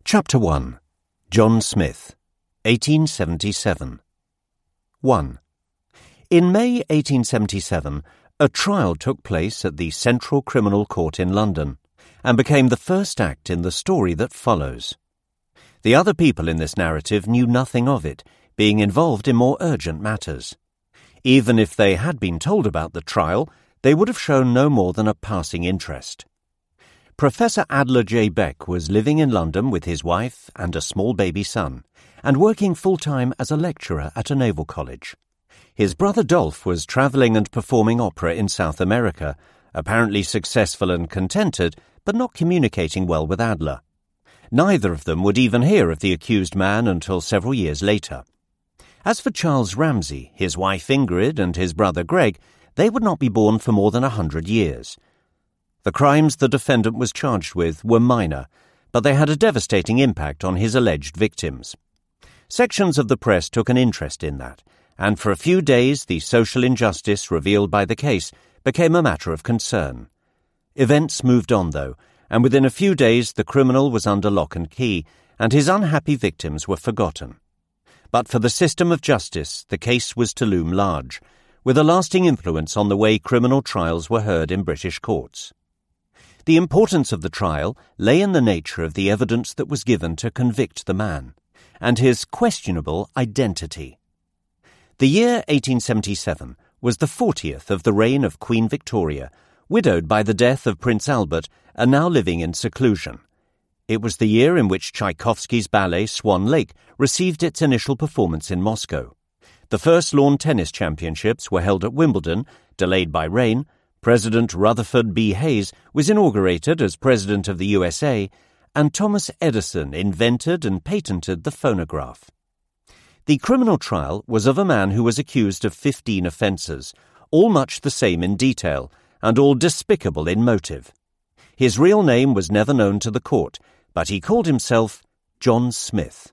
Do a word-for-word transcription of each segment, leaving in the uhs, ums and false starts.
Chapter one. John Smith, eighteen seventy-seven. one. In May eighteen seventy-seven, a trial took place at the Central Criminal Court in London, and became the first act in the story that follows. The other people in this narrative knew nothing of it, being involved in more urgent matters. Even if they had been told about the trial, they would have shown no more than a passing interest. Professor Adler J. Beck was living in London with his wife and a small baby son, and working full-time as a lecturer at a naval college. His brother Dolph was travelling and performing opera in South America, apparently successful and contented, but not communicating well with Adler. Neither of them would even hear of the accused man until several years later. As for Charles Ramsay, his wife Ingrid, and his brother Greg, they would not be born for more than a hundred years. The crimes the defendant was charged with were minor, but they had a devastating impact on his alleged victims. Sections of the press took an interest in that, and for a few days the social injustice revealed by the case became a matter of concern. Events moved on, though, and within a few days the criminal was under lock and key, and his unhappy victims were forgotten. But for the system of justice, the case was to loom large, with a lasting influence on the way criminal trials were heard in British courts. The importance of the trial lay in the nature of the evidence that was given to convict the man, and his questionable identity. The year eighteen seventy-seven was the fortieth of the reign of Queen Victoria, widowed by the death of Prince Albert and now living in seclusion. It was the year in which Tchaikovsky's ballet Swan Lake received its initial performance in Moscow. The first lawn tennis championships were held at Wimbledon, delayed by rain. President Rutherford B. Hayes was inaugurated as President of the U S A, and Thomas Edison invented and patented the phonograph. The criminal trial was of a man who was accused of fifteen offences, all much the same in detail, and all despicable in motive. His real name was never known to the court, but he called himself John Smith.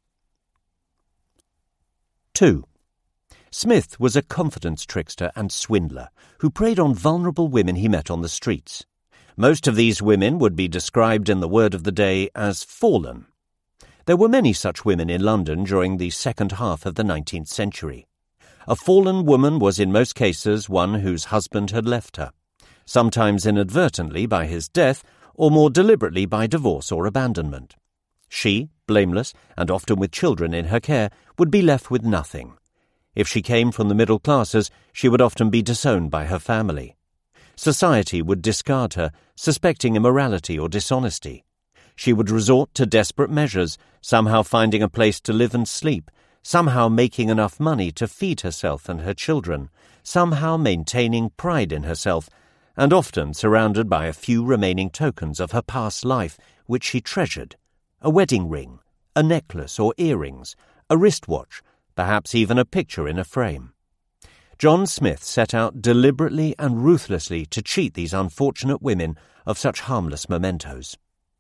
two. Smith was a confidence trickster and swindler who preyed on vulnerable women he met on the streets. Most of these women would be described in the word of the day as fallen. There were many such women in London during the second half of the nineteenth century. A fallen woman was in most cases one whose husband had left her, sometimes inadvertently by his death, or more deliberately by divorce or abandonment. She, blameless, and often with children in her care, would be left with nothing. If she came from the middle classes, she would often be disowned by her family. Society would discard her, suspecting immorality or dishonesty. She would resort to desperate measures, somehow finding a place to live and sleep, somehow making enough money to feed herself and her children, somehow maintaining pride in herself, and often surrounded by a few remaining tokens of her past life which she treasured: a wedding ring, a necklace or earrings, a wristwatch, perhaps even a picture in a frame. John Smith set out deliberately and ruthlessly to cheat these unfortunate women of such harmless mementos.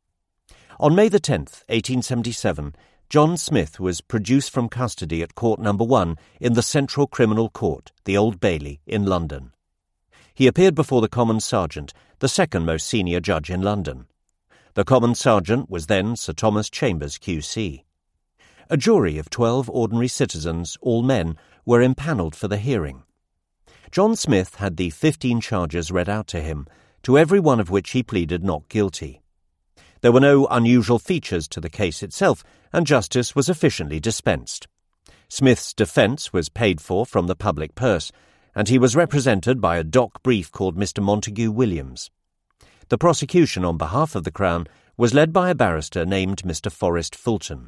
On May the tenth, eighteen seventy-seven, John Smith was produced from custody at Court Number One in the Central Criminal Court, the Old Bailey, in London. He appeared before the Common Sergeant, the second most senior judge in London. The Common Sergeant was then Sir Thomas Chambers, Q C. A jury of twelve ordinary citizens, all men, were impanelled for the hearing. John Smith had the fifteen charges read out to him, to every one of which he pleaded not guilty. There were no unusual features to the case itself, and justice was efficiently dispensed. Smith's defence was paid for from the public purse, and he was represented by a dock brief called Mister Montague Williams. The prosecution on behalf of the Crown was led by a barrister named Mister Forrest Fulton.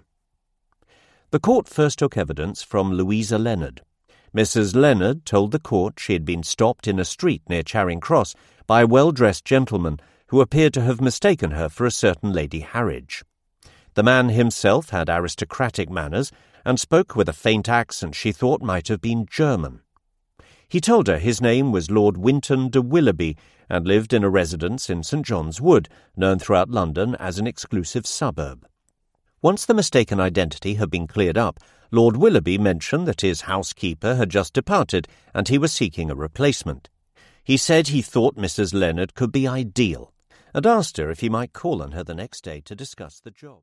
The court first took evidence from Louisa Leonard. Missus Leonard told the court she had been stopped in a street near Charing Cross by a well-dressed gentleman who appeared to have mistaken her for a certain Lady Harridge. The man himself had aristocratic manners and spoke with a faint accent she thought might have been German. He told her his name was Lord Winton de Willoughby and lived in a residence in St John's Wood, known throughout London as an exclusive suburb. Once the mistaken identity had been cleared up, Lord Willoughby mentioned that his housekeeper had just departed and he was seeking a replacement. He said he thought Missus Leonard could be ideal, and asked her if he might call on her the next day to discuss the job.